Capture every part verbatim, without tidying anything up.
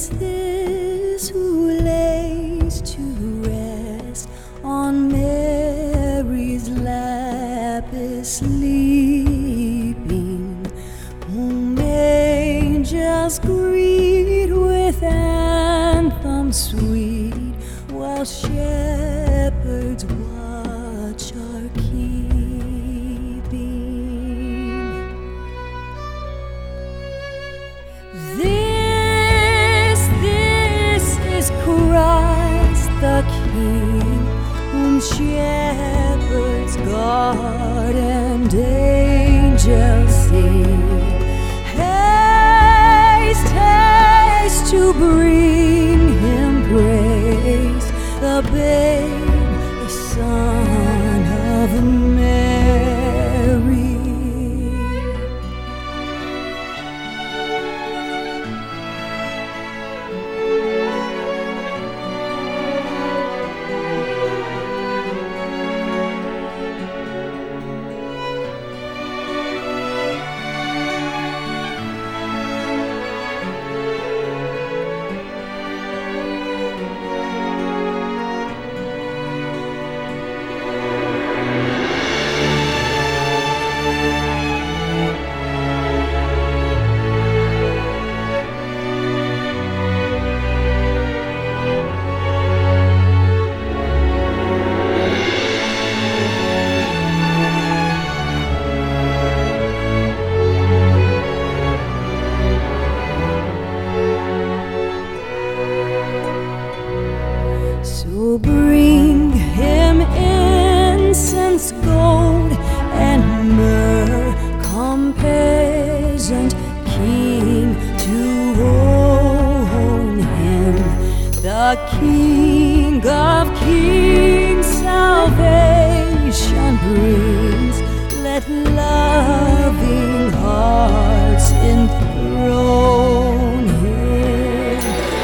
is this who lays to rest on Mary's lap is sleeping, whom angels greet with anthems sweet, while shepherds watch our keeping? This, this is Christ the King, whom shepherds guard and angels sing. Haste, haste to bring him praise, the babe, the Son of Mary. So bring him incense, gold, and myrrh, come peasant king, to own him, the King of kings. Salvation brings, let loving hearts enthrone him.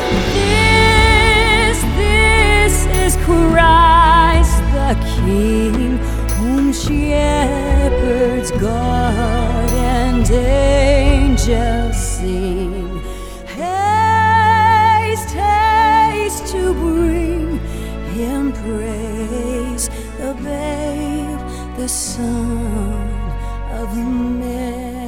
Christ the King, whom shepherds guard and angels sing. Haste, haste to bring him praise, the babe, the Son of Mary.